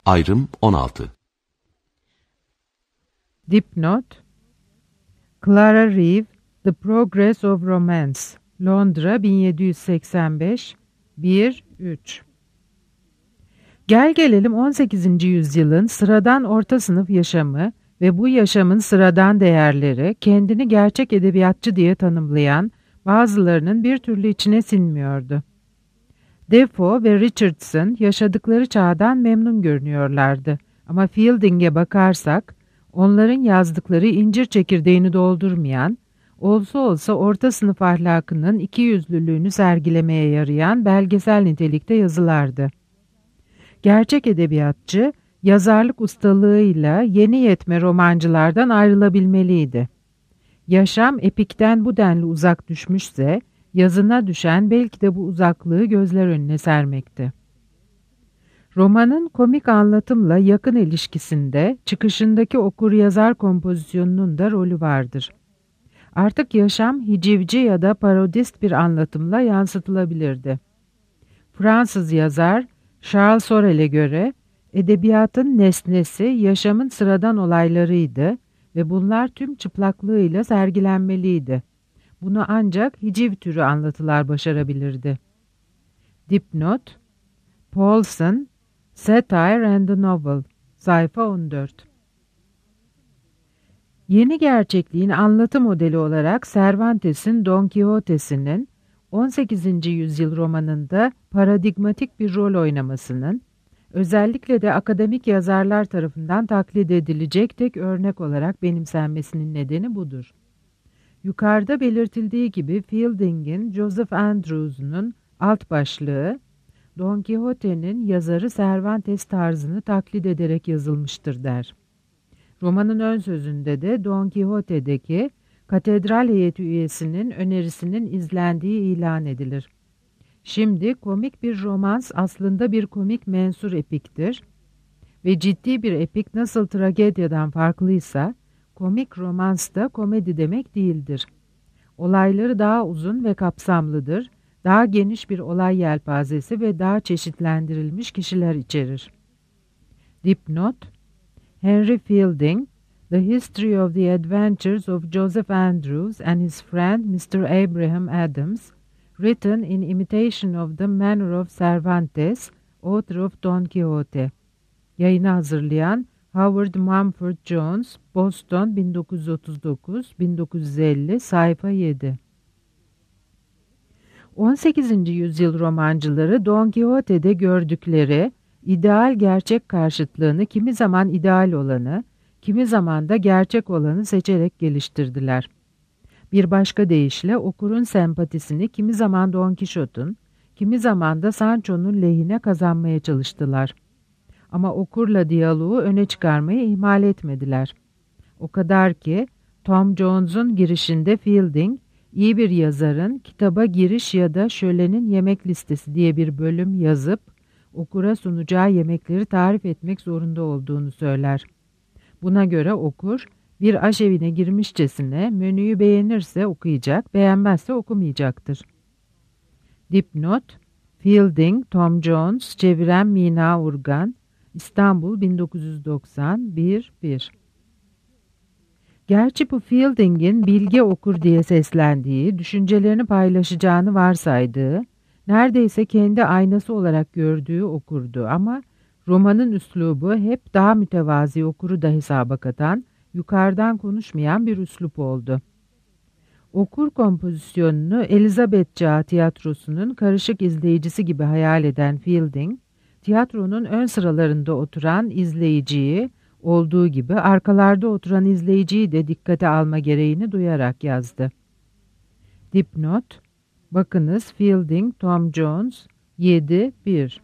Ayrım 16. Dipnot: Clara Reeve, The Progress of Romance, Londra 1785, 1-3. Gel gelelim 18. yüzyılın sıradan orta sınıf yaşamı ve bu yaşamın sıradan değerleri kendini gerçek edebiyatçı diye tanımlayan bazılarının bir türlü içine sinmiyordu. Defoe ve Richardson yaşadıkları çağdan memnun görünüyorlardı ama Fielding'e bakarsak onların yazdıkları incir çekirdeğini doldurmayan, olsa olsa orta sınıf ahlakının ikiyüzlülüğünü sergilemeye yarayan belgesel nitelikte yazılardı. Gerçek edebiyatçı, yazarlık ustalığıyla yeni yetme romancılardan ayrılabilmeliydi. Yaşam epikten bu denli uzak düşmüşse, yazına düşen belki de bu uzaklığı gözler önüne sermekti. Romanın komik anlatımla yakın ilişkisinde çıkışındaki okur-yazar kompozisyonunun da rolü vardır. Artık yaşam hicivci ya da parodist bir anlatımla yansıtılabilirdi. Fransız yazar Charles Sorel'e göre edebiyatın nesnesi yaşamın sıradan olaylarıydı ve bunlar tüm çıplaklığıyla sergilenmeliydi. Bunu ancak hiciv türü anlatılar başarabilirdi. Dipnot: Paulson, Satire and the Novel, sayfa 14. Yeni gerçekliğin anlatı modeli olarak Cervantes'in Don Quixote'sinin 18. yüzyıl romanında paradigmatik bir rol oynamasının, özellikle de akademik yazarlar tarafından taklit edilecek tek örnek olarak benimsenmesinin nedeni budur. Yukarıda belirtildiği gibi Fielding'in Joseph Andrews'un alt başlığı, Don Quixote'nin yazarı Cervantes tarzını taklit ederek yazılmıştır der. Romanın ön sözünde de Don Quixote'deki katedral heyeti üyesinin önerisinin izlendiği ilan edilir. Şimdi komik bir romans aslında bir komik mensur epiktir ve ciddi bir epik nasıl tragedyadan farklıysa, komik romans da komedi demek değildir. Olayları daha uzun ve kapsamlıdır, daha geniş bir olay yelpazesi ve daha çeşitlendirilmiş kişiler içerir. Dipnot: Henry Fielding, The History of the Adventures of Joseph Andrews and his friend Mr. Abraham Adams, written in imitation of the manner of Cervantes, author of Don Quixote. Yayını hazırlayan Howard Mumford Jones, Boston 1939-1950, sayfa 7. 18. yüzyıl romancıları Don Quixote'de gördükleri ideal gerçek karşıtlığını kimi zaman ideal olanı, kimi zaman da gerçek olanı seçerek geliştirdiler. Bir başka deyişle okurun sempatisini kimi zaman Don Quixote'un, kimi zaman da Sancho'nun lehine kazanmaya çalıştılar. Ama okurla diyaloğu öne çıkarmayı ihmal etmediler. O kadar ki Tom Jones'un girişinde Fielding, iyi bir yazarın kitaba giriş ya da şölenin yemek listesi diye bir bölüm yazıp, okura sunacağı yemekleri tarif etmek zorunda olduğunu söyler. Buna göre okur, bir aşevine girmişçesine menüyü beğenirse okuyacak, beğenmezse okumayacaktır. Dipnot: Fielding, Tom Jones, çeviren Mina Urgan, İstanbul 1990, 1-1. Gerçi bu Fielding'in bilge okur diye seslendiği, düşüncelerini paylaşacağını varsaydığı, neredeyse kendi aynası olarak gördüğü okurdu ama romanın üslubu hep daha mütevazi okuru da hesaba katan, yukarıdan konuşmayan bir üslup oldu. Okur kompozisyonunu Elizabeth Çağı tiyatrosunun karışık izleyicisi gibi hayal eden Fielding, tiyatronun ön sıralarında oturan izleyiciyi, olduğu gibi arkalarda oturan izleyiciyi de dikkate alma gereğini duyarak yazdı. Dipnot: Bakınız Fielding, Tom Jones, 7-1.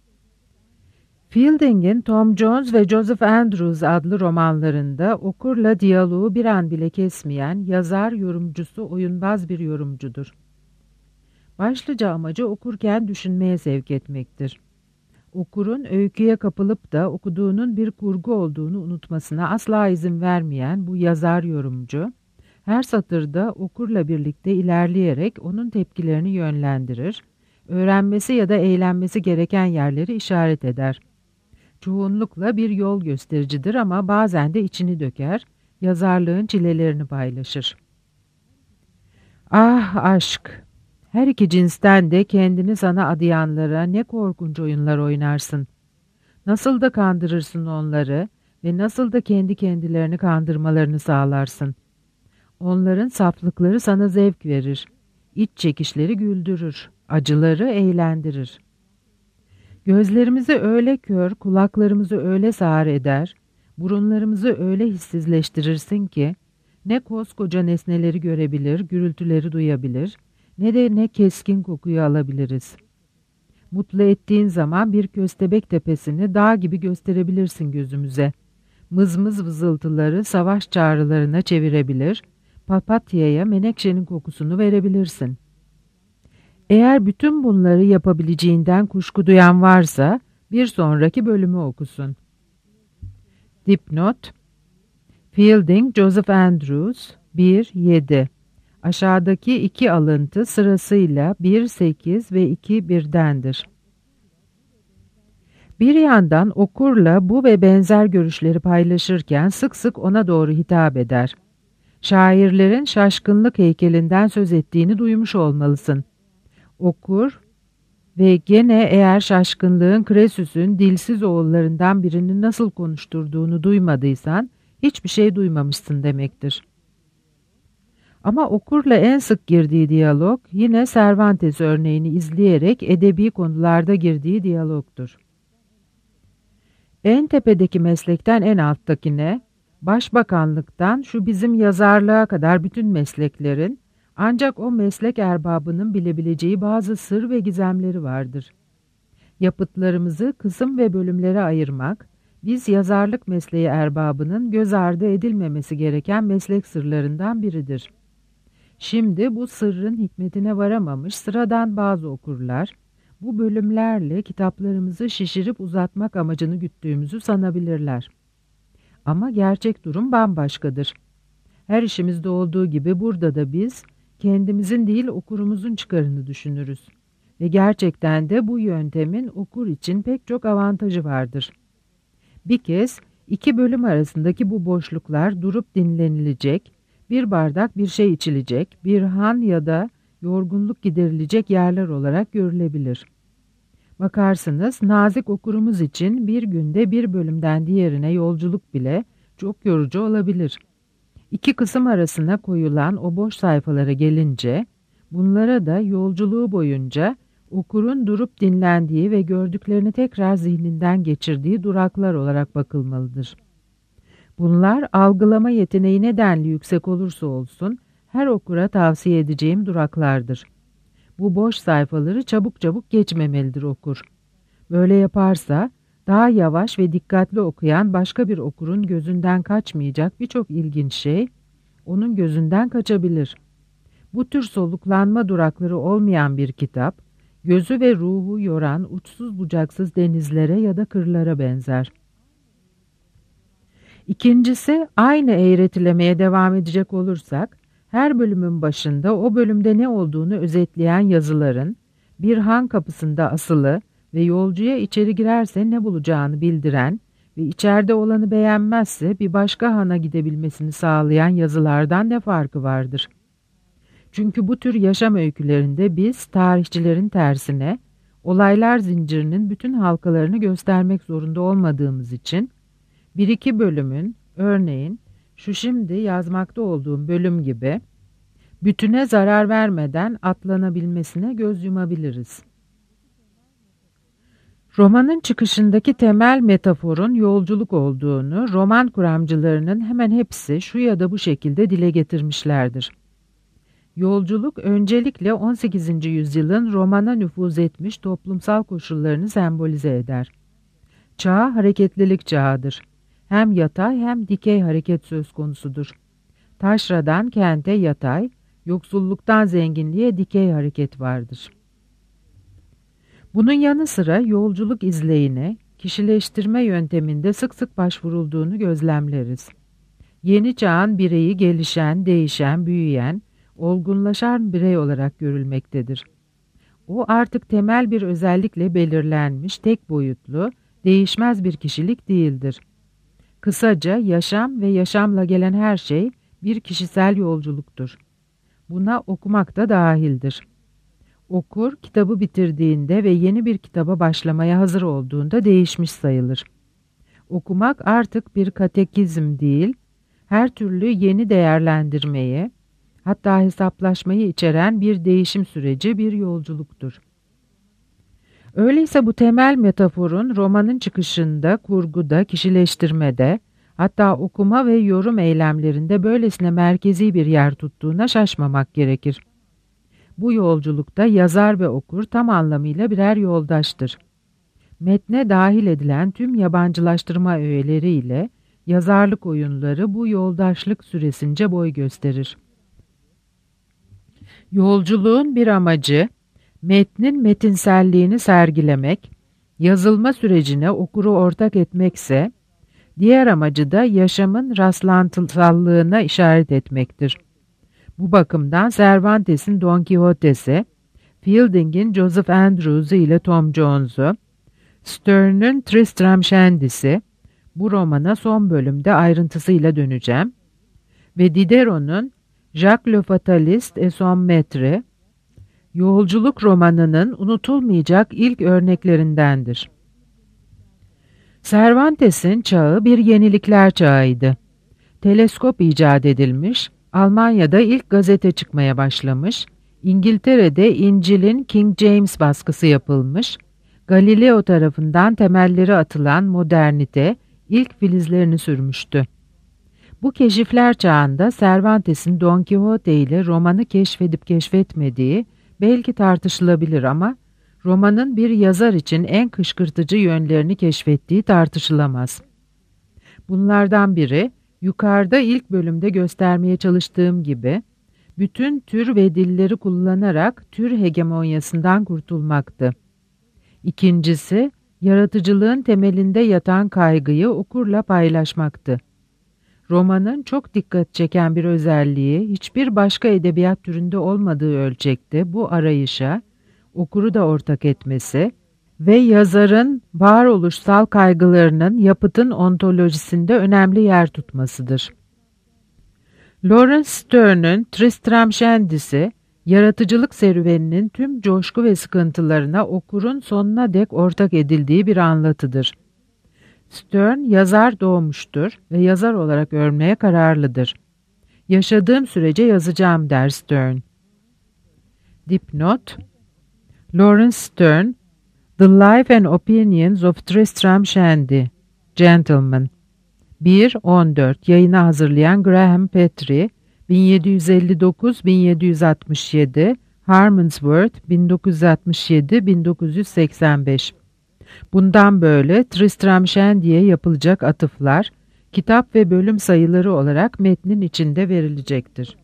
Fielding'in Tom Jones ve Joseph Andrews adlı romanlarında okurla diyaloğu bir an bile kesmeyen yazar-yorumcusu oyunbaz bir yorumcudur. Başlıca amacı okurken düşünmeye sevk etmektir. Okurun öyküye kapılıp da okuduğunun bir kurgu olduğunu unutmasına asla izin vermeyen bu yazar-yorumcu, her satırda okurla birlikte ilerleyerek onun tepkilerini yönlendirir, öğrenmesi ya da eğlenmesi gereken yerleri işaret eder. çoğunlukla bir yol göstericidir ama bazen de içini döker, yazarlığın çilelerini paylaşır. Ah aşk! Her iki cinsten de kendini sana adayanlara ne korkunç oyunlar oynarsın. Nasıl da kandırırsın onları ve nasıl da kendi kendilerini kandırmalarını sağlarsın. Onların saflıkları sana zevk verir. İç çekişleri güldürür, acıları eğlendirir. Gözlerimizi öyle kör, kulaklarımızı öyle sağır eder, burunlarımızı öyle hissizleştirirsin ki, ne koskoca nesneleri görebilir, gürültüleri duyabilir, ne keskin kokuyu alabiliriz. Mutlu ettiğin zaman bir köstebek tepesini dağ gibi gösterebilirsin gözümüze. Mızmız vızıltıları savaş çağrılarına çevirebilir, papatyaya menekşenin kokusunu verebilirsin. Eğer bütün bunları yapabileceğinden kuşku duyan varsa bir sonraki bölümü okusun. Dipnot: Fielding, Joseph Andrews, 1-7. Aşağıdaki iki alıntı sırasıyla 1-8 ve 2-1'dendir. Bir yandan okurla bu ve benzer görüşleri paylaşırken sık sık ona doğru hitap eder. Şairlerin şaşkınlık heykelinden söz ettiğini duymuş olmalısın. Okur ve gene eğer şaşkınlığın Kresus'un dilsiz oğullarından birini nasıl konuşturduğunu duymadıysan hiçbir şey duymamışsın demektir. Ama okurla en sık girdiği diyalog yine Cervantes örneğini izleyerek edebi konularda girdiği diyalogtur. En tepedeki meslekten en alttakine, başbakanlıktan şu bizim yazarlığa kadar bütün mesleklerin, ancak o meslek erbabının bilebileceği bazı sır ve gizemleri vardır. Yapıtlarımızı kısım ve bölümlere ayırmak, biz yazarlık mesleği erbabının göz ardı edilmemesi gereken meslek sırlarından biridir. Şimdi bu sırrın hikmetine varamamış sıradan bazı okurlar, bu bölümlerle kitaplarımızı şişirip uzatmak amacını güttüğümüzü sanabilirler. Ama gerçek durum bambaşkadır. Her işimizde olduğu gibi burada da biz, kendimizin değil okurumuzun çıkarını düşünürüz. Ve gerçekten de bu yöntemin okur için pek çok avantajı vardır. Bir kez iki bölüm arasındaki bu boşluklar durup dinlenilecek, bir bardak bir şey içilecek, bir han ya da yorgunluk giderilecek yerler olarak görülebilir. Bakarsınız nazik okurumuz için bir günde bir bölümden diğerine yolculuk bile çok yorucu olabilir. İki kısım arasına koyulan o boş sayfalara gelince, bunlara da yolculuğu boyunca okurun durup dinlendiği ve gördüklerini tekrar zihninden geçirdiği duraklar olarak bakılmalıdır. Bunlar algılama yeteneği nedenli yüksek olursa olsun her okura tavsiye edeceğim duraklardır. Bu boş sayfaları çabuk çabuk geçmemelidir okur. Böyle yaparsa daha yavaş ve dikkatli okuyan başka bir okurun gözünden kaçmayacak birçok ilginç şey onun gözünden kaçabilir. Bu tür soluklanma durakları olmayan bir kitap, gözü ve ruhu yoran uçsuz bucaksız denizlere ya da kırlara benzer. İkincisi, aynı eğretilemeye devam edecek olursak, her bölümün başında o bölümde ne olduğunu özetleyen yazıların, bir han kapısında asılı ve yolcuya içeri girerse ne bulacağını bildiren ve içeride olanı beğenmezse bir başka hana gidebilmesini sağlayan yazılardan ne farkı vardır? Çünkü bu tür yaşam öykülerinde biz tarihçilerin tersine, olaylar zincirinin bütün halkalarını göstermek zorunda olmadığımız için, bir iki bölümün, örneğin şu şimdi yazmakta olduğum bölüm gibi, bütüne zarar vermeden atlanabilmesine göz yumabiliriz. Romanın çıkışındaki temel metaforun yolculuk olduğunu roman kuramcılarının hemen hepsi şu ya da bu şekilde dile getirmişlerdir. Yolculuk öncelikle 18. yüzyılın romana nüfuz etmiş toplumsal koşullarını sembolize eder. Çağ hareketlilik çağıdır. Hem yatay hem dikey hareket söz konusudur. Taşradan kente yatay, yoksulluktan zenginliğe dikey hareket vardır. Bunun yanı sıra yolculuk izleyine, kişileştirme yönteminde sık sık başvurulduğunu gözlemleriz. Yeni çağın bireyi gelişen, değişen, büyüyen, olgunlaşan birey olarak görülmektedir. O artık temel bir özellikle belirlenmiş, tek boyutlu, değişmez bir kişilik değildir. Kısaca yaşam ve yaşamla gelen her şey bir kişisel yolculuktur. Buna okumak da dahildir. Okur, kitabı bitirdiğinde ve yeni bir kitaba başlamaya hazır olduğunda değişmiş sayılır. Okumak artık bir katekizm değil, her türlü yeni değerlendirmeyi, hatta hesaplaşmayı içeren bir değişim süreci, bir yolculuktur. Öyleyse bu temel metaforun romanın çıkışında, kurguda, kişileştirmede, hatta okuma ve yorum eylemlerinde böylesine merkezi bir yer tuttuğuna şaşmamak gerekir. Bu yolculukta yazar ve okur tam anlamıyla birer yoldaştır. Metne dahil edilen tüm yabancılaştırma öğeleriyle yazarlık oyunları bu yoldaşlık süresince boy gösterir. Yolculuğun bir amacı, metnin metinselliğini sergilemek, yazılma sürecine okuru ortak etmekse, diğer amacı da yaşamın rastlantısallığına işaret etmektir. Bu bakımdan Cervantes'in Don Quixote'si, Fielding'in Joseph Andrews'u ile Tom Jones'u, Sterne'ün Tristram Shandy'si, bu romana son bölümde ayrıntısıyla döneceğim, ve Diderot'un Jacques le Fataliste et son Maître, yolculuk romanının unutulmayacak ilk örneklerindendir. Cervantes'in çağı bir yenilikler çağıydı. Teleskop icat edilmiş, Almanya'da ilk gazete çıkmaya başlamış, İngiltere'de İncil'in King James baskısı yapılmış, Galileo tarafından temelleri atılan modernite ilk filizlerini sürmüştü. Bu keşifler çağında Cervantes'in Don Quixote ile romanı keşfedip keşfetmediği belki tartışılabilir ama romanın bir yazar için en kışkırtıcı yönlerini keşfettiği tartışılamaz. Bunlardan biri, yukarıda ilk bölümde göstermeye çalıştığım gibi, bütün tür ve dilleri kullanarak tür hegemonyasından kurtulmaktı. İkincisi, yaratıcılığın temelinde yatan kaygıyı okurla paylaşmaktı. Romanın çok dikkat çeken bir özelliği, hiçbir başka edebiyat türünde olmadığı ölçekte bu arayışa, okuru da ortak etmesi ve yazarın varoluşsal kaygılarının yapıtın ontolojisinde önemli yer tutmasıdır. Lawrence Sterne'ün Tristram Shandy'si, yaratıcılık serüveninin tüm coşku ve sıkıntılarına okurun sonuna dek ortak edildiği bir anlatıdır. Sterne yazar doğmuştur ve yazar olarak ölmeye kararlıdır. Yaşadığım sürece yazacağım der Sterne. Dipnot: Lawrence Sterne, The Life and Opinions of Tristram Shandy, Gentleman. 1-14 yayına hazırlayan Graham Petrie, 1759-1767, Harmonsworth, 1967-1985. Bundan böyle Tristram Shandy'ye yapılacak atıflar, kitap ve bölüm sayıları olarak metnin içinde verilecektir.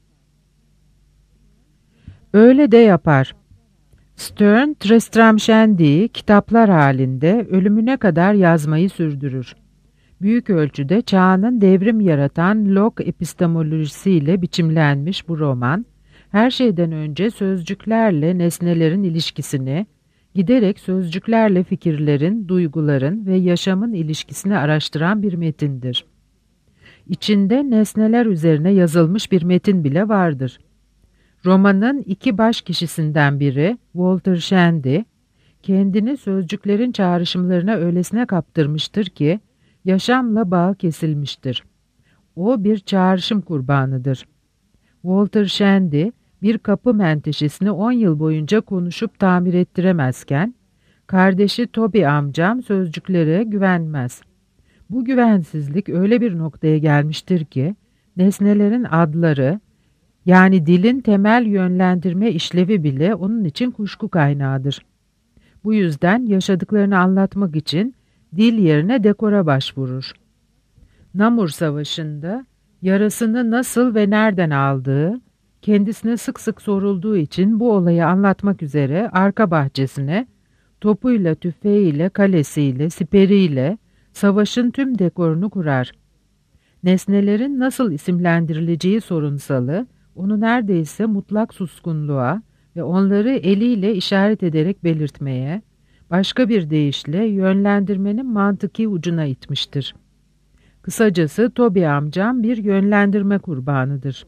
Öyle de yapar. Sterne, Tristram Shandy'yi kitaplar halinde ölümüne kadar yazmayı sürdürür. Büyük ölçüde çağının devrim yaratan Locke epistemolojisiyle biçimlenmiş bu roman, her şeyden önce sözcüklerle nesnelerin ilişkisini, giderek sözcüklerle fikirlerin, duyguların ve yaşamın ilişkisini araştıran bir metindir. İçinde nesneler üzerine yazılmış bir metin bile vardır. Romanın iki baş kişisinden biri, Walter Shandy, kendini sözcüklerin çağrışımlarına öylesine kaptırmıştır ki, yaşamla bağı kesilmiştir. O bir çağrışım kurbanıdır. Walter Shandy, bir kapı menteşesini 10 yıl boyunca konuşup tamir ettiremezken, kardeşi Toby amcam sözcüklere güvenmez. Bu güvensizlik öyle bir noktaya gelmiştir ki, nesnelerin adları, yani dilin temel yönlendirme işlevi bile onun için kuşku kaynağıdır. Bu yüzden yaşadıklarını anlatmak için dil yerine dekora başvurur. Namur Savaşı'nda yarasını nasıl ve nereden aldığı, kendisine sık sık sorulduğu için bu olayı anlatmak üzere arka bahçesine, topuyla, tüfeğiyle, kalesiyle, siperiyle savaşın tüm dekorunu kurar. Nesnelerin nasıl isimlendirileceği sorunsalı, onu neredeyse mutlak suskunluğa ve onları eliyle işaret ederek belirtmeye, Başka bir deyişle yönlendirmenin mantıki ucuna itmiştir. Kısacası Toby amcam bir yönlendirme kurbanıdır.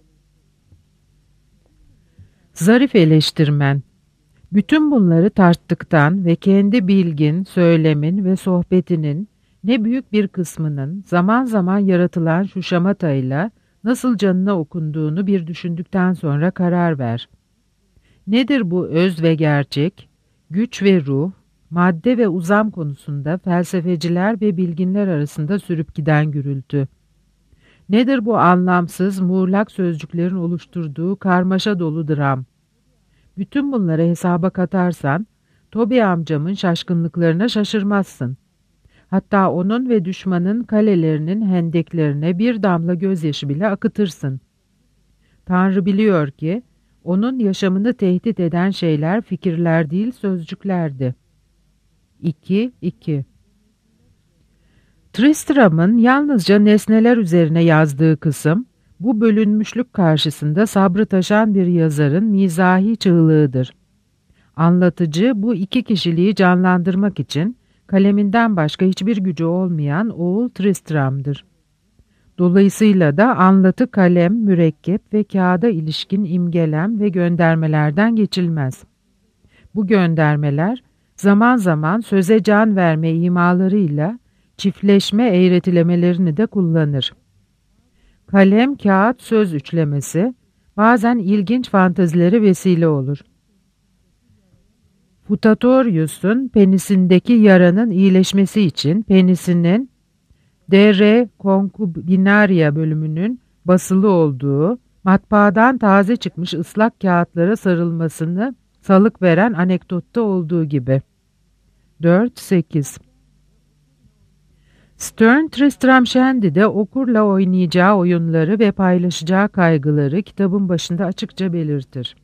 Zarif eleştirmen. Bütün bunları tarttıktan ve kendi bilgin, söylemin ve sohbetinin ne büyük bir kısmının zaman zaman yaratılan şu şamatayla nasıl canına okunduğunu bir düşündükten sonra karar ver. Nedir bu öz ve gerçek, güç ve ruh, madde ve uzam konusunda felsefeciler ve bilginler arasında sürüp giden gürültü? Nedir bu anlamsız, muğlak sözcüklerin oluşturduğu karmaşa dolu dram? Bütün bunları hesaba katarsan, Toby amcamın şaşkınlıklarına şaşırmazsın. Hatta onun ve düşmanın kalelerinin hendeklerine bir damla gözyaşı bile akıtırsın. Tanrı biliyor ki, onun yaşamını tehdit eden şeyler fikirler değil sözcüklerdi. 2-2 Tristram'ın yalnızca nesneler üzerine yazdığı kısım, bu bölünmüşlük karşısında sabrı taşan bir yazarın mizahi çığlığıdır. Anlatıcı bu iki kişiliği canlandırmak için kaleminden başka hiçbir gücü olmayan oğul Tristram'dır. Dolayısıyla da anlatı kalem, mürekkep ve kağıda ilişkin imgelem ve göndermelerden geçilmez. Bu göndermeler zaman zaman söze can verme imalarıyla çiftleşme eğretilemelerini de kullanır. Kalem, kağıt, söz üçlemesi bazen ilginç fantazilere vesile olur. Futatorius'un penisindeki yaranın iyileşmesi için penisinin D.R. Concubinaria bölümünün basılı olduğu, matbaadan taze çıkmış ıslak kağıtlara sarılmasını salık veren anekdotta olduğu gibi. 4-8 Sterne, Tristram Shandy'de okurla oynayacağı oyunları ve paylaşacağı kaygıları kitabın başında açıkça belirtir.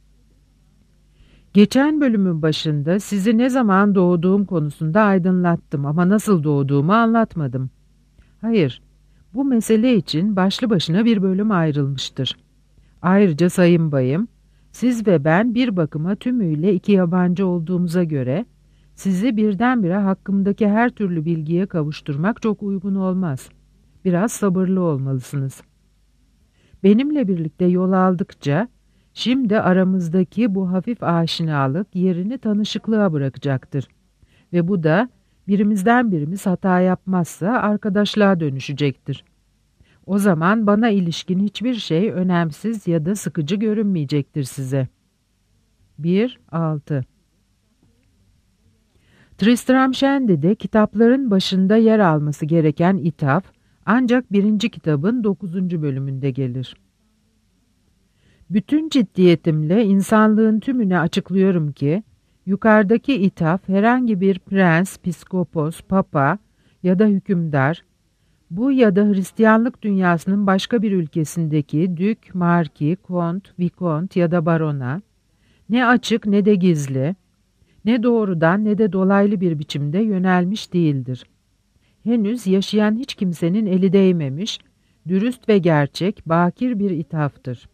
Geçen bölümün başında sizi ne zaman doğduğum konusunda aydınlattım ama nasıl doğduğumu anlatmadım. Hayır, bu mesele için başlı başına bir bölüm ayrılmıştır. Ayrıca sayın bayım, siz ve ben bir bakıma tümüyle iki yabancı olduğumuza göre, sizi birdenbire hakkımdaki her türlü bilgiye kavuşturmak çok uygun olmaz. Biraz sabırlı olmalısınız. Benimle birlikte yol aldıkça, şimdi aramızdaki bu hafif aşinalık yerini tanışıklığa bırakacaktır. Ve bu da birimizden birimiz hata yapmazsa arkadaşlığa dönüşecektir. O zaman bana ilişkin hiçbir şey önemsiz ya da sıkıcı görünmeyecektir size. 1-6 Tristram Shandy'de kitapların başında yer alması gereken ithaf ancak 1. kitabın 9. bölümünde gelir. Bütün ciddiyetimle insanlığın tümüne açıklıyorum ki, yukarıdaki ithaf herhangi bir prens, piskopos, papa ya da hükümdar, bu ya da Hristiyanlık dünyasının başka bir ülkesindeki dük, marki, kont, vikont ya da barona, ne açık ne de gizli, ne doğrudan ne de dolaylı bir biçimde yönelmiş değildir. Henüz yaşayan hiç kimsenin eli değmemiş, dürüst ve gerçek, bakir bir ithaftır.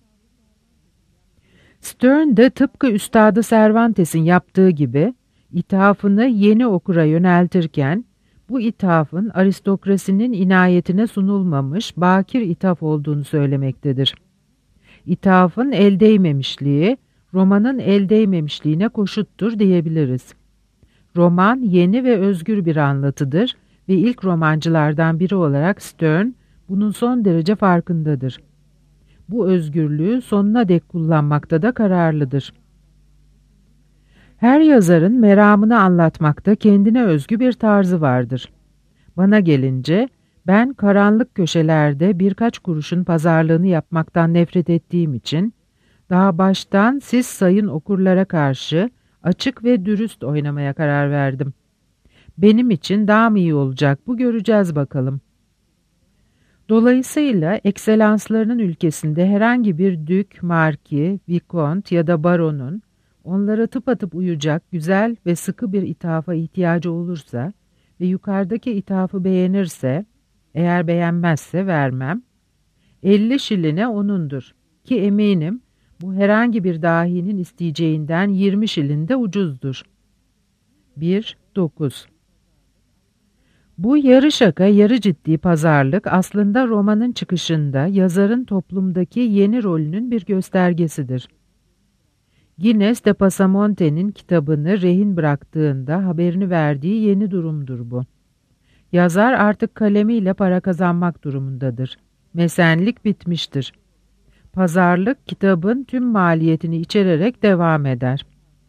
Sterne de tıpkı Üstadı Cervantes'in yaptığı gibi ithafını yeni okura yöneltirken, bu ithafın aristokrasinin inayetine sunulmamış bakir ithaf olduğunu söylemektedir. İthafın el değmemişliği, romanın el değmemişliğine koşuttur diyebiliriz. Roman yeni ve özgür bir anlatıdır ve ilk romancılardan biri olarak Sterne bunun son derece farkındadır. Bu özgürlüğü sonuna dek kullanmakta da kararlıdır. Her yazarın meramını anlatmakta kendine özgü bir tarzı vardır. Bana gelince ben karanlık köşelerde birkaç kuruşun pazarlığını yapmaktan nefret ettiğim için daha baştan siz sayın okurlara karşı açık ve dürüst oynamaya karar verdim. Benim için daha mı iyi olacak bu göreceğiz bakalım. Dolayısıyla ekselanslarının ülkesinde herhangi bir dük, marki, vikont ya da baronun onlara tıpatıp uyacak güzel ve sıkı bir ithafa ihtiyacı olursa ve yukarıdaki ithafı beğenirse, eğer beğenmezse vermem, 50 şiline onundur ki eminim bu herhangi bir dahinin isteyeceğinden 20 şilin de ucuzdur. 1-9. Bu yarı şaka, yarı ciddi pazarlık aslında romanın çıkışında yazarın toplumdaki yeni rolünün bir göstergesidir. Gines de Pasamonte'nin kitabını rehin bıraktığında haberini verdiği yeni durumdur bu. Yazar artık kalemiyle para kazanmak durumundadır. Mesenlik bitmiştir. Pazarlık kitabın tüm maliyetini içererek devam eder.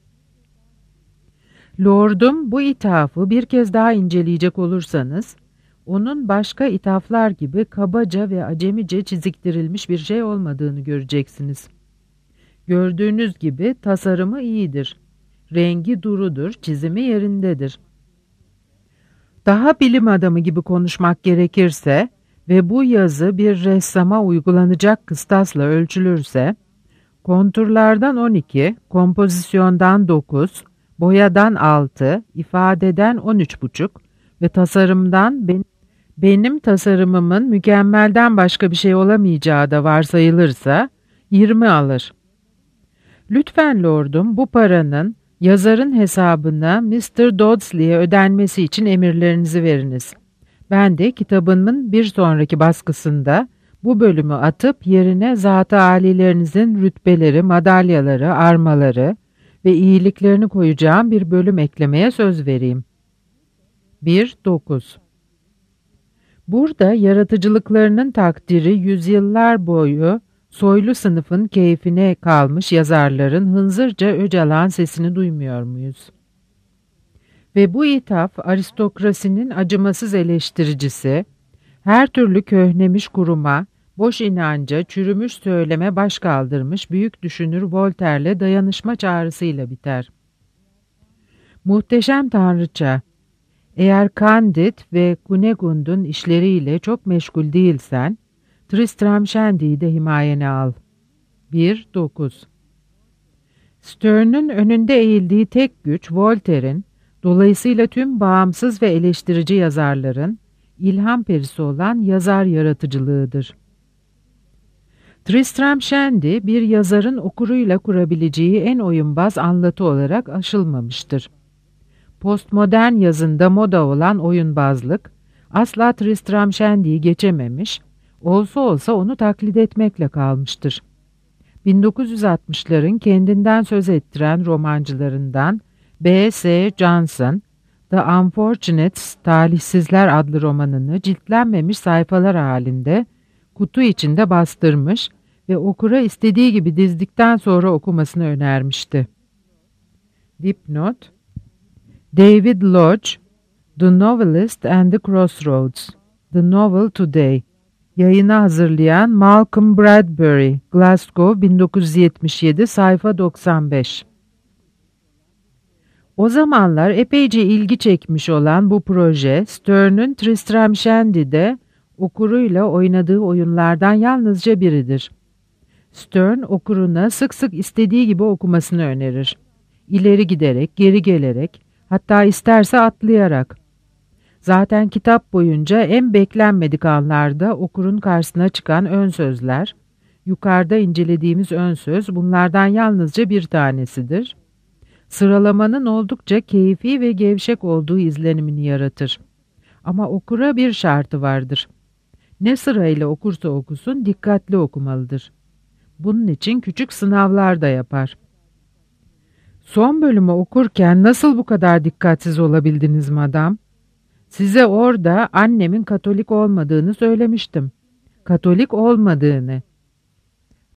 Lord'um bu ithafı bir kez daha inceleyecek olursanız, onun başka ithaflar gibi kabaca ve acemice çiziktirilmiş bir şey olmadığını göreceksiniz. Gördüğünüz gibi tasarımı iyidir. Rengi durudur, çizimi yerindedir. Daha bilim adamı gibi konuşmak gerekirse ve bu yazı bir ressama uygulanacak kıstasla ölçülürse, konturlardan 12, kompozisyondan 9, boyadan 6, ifadeden 13,5 ve tasarımdan benim tasarımımın mükemmelden başka bir şey olamayacağı da varsayılırsa 20 alır. Lütfen lordum bu paranın yazarın hesabına Mr. Dodsley'e ödenmesi için emirlerinizi veriniz. Ben de kitabımın bir sonraki baskısında bu bölümü atıp yerine zat-ı âlilerinizin rütbeleri, madalyaları, armaları ve iyiliklerini koyacağım bir bölüm eklemeye söz vereyim. 1-9. Burada yaratıcılıklarının takdiri yüzyıllar boyu soylu sınıfın keyfine kalmış yazarların hınzırca öcalan sesini duymuyor muyuz? Ve bu ithaf aristokrasinin acımasız eleştiricisi, her türlü köhnemiş kuruma, boş inanca, çürümüş söyleme baş kaldırmış büyük düşünür Voltaire'le dayanışma çağrısıyla biter. Muhteşem tanrıça, eğer Candide ve Cunegund'un işleriyle çok meşgul değilsen, Tristram Shandy'yi de himayene al. 1-9. Sterne'ün önünde eğildiği tek güç Voltaire'in, dolayısıyla tüm bağımsız ve eleştirici yazarların ilham perisi olan yazar yaratıcılığıdır. Tristram Shandy bir yazarın okuruyla kurabileceği en oyunbaz anlatı olarak aşılmamıştır. Postmodern yazında moda olan oyunbazlık asla Tristram Shandy'yi geçememiş, olsa olsa onu taklit etmekle kalmıştır. 1960'ların kendinden söz ettiren romancılarından B.S. Johnson, The Unfortunates, Talihsizler adlı romanını ciltlenmemiş sayfalar halinde kutu içinde bastırmış ve okura istediği gibi dizdikten sonra okumasını önermişti. Dipnot: David Lodge, The Novelist and the Crossroads, The Novel Today. Yayını hazırlayan Malcolm Bradbury, Glasgow 1977, sayfa 95. O zamanlar epeyce ilgi çekmiş olan bu proje, Sterne'ün Tristram Shandy'de okuruyla oynadığı oyunlardan yalnızca biridir. Sterne okuruna sık sık istediği gibi okumasını önerir. İleri giderek, geri gelerek, hatta isterse atlayarak. Zaten kitap boyunca en beklenmedik anlarda okurun karşısına çıkan ön sözler, yukarıda incelediğimiz ön söz bunlardan yalnızca bir tanesidir. Sıralamanın oldukça keyfi ve gevşek olduğu izlenimini yaratır. Ama okura bir şartı vardır. Ne sırayla okursa okusun dikkatli okumalıdır. Bunun için küçük sınavlar da yapar. Son bölümü okurken nasıl bu kadar dikkatsiz olabildiniz madam? Size orada annemin Katolik olmadığını söylemiştim. Katolik olmadığını,